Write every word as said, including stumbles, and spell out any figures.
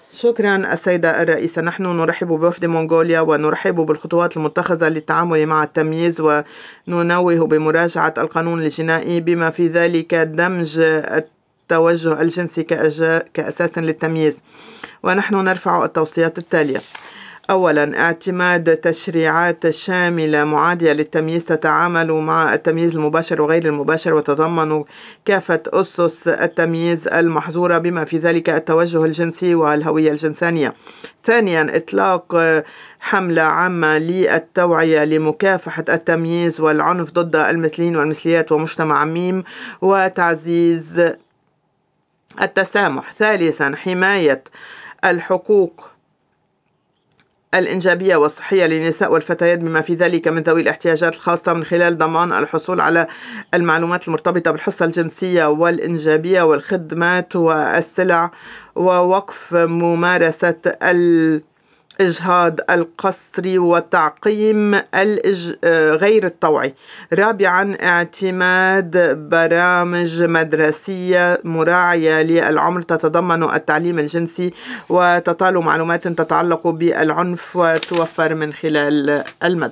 شكرا السيدة الرئيسة. نحن نرحب بوفد منغوليا ونرحب بالخطوات المتخذة للتعامل مع التمييز، وننوه بمراجعة القانون الجنائي بما في ذلك دمج التوجه الجنسي كأساس للتمييز. ونحن نرفع التوصيات التالية: أولا، اعتماد تشريعات شاملة معادية للتمييز تتعامل مع التمييز المباشر وغير المباشر وتتضمن كافة أسس التمييز المحظورة بما في ذلك التوجه الجنسي والهوية الجنسانية. ثانيا، إطلاق حملة عامة للتوعية لمكافحة التمييز والعنف ضد المثليين والمثليات ومجتمع ميم وتعزيز التسامح. ثالثا، حماية الحقوق الإنجابية والصحية للنساء والفتيات بما في ذلك من ذوي الاحتياجات الخاصة من خلال ضمان الحصول على المعلومات المرتبطة بالحصة الجنسية والإنجابية والخدمات والسلع، ووقف ممارسة الإجهاض القسري والتعقيم الإج... غير الطوعي. رابعا، اعتماد برامج مدرسية مراعية للعمر تتضمن التعليم الجنسي وتطال معلومات تتعلق بالعنف وتوفر من خلال المدرسة.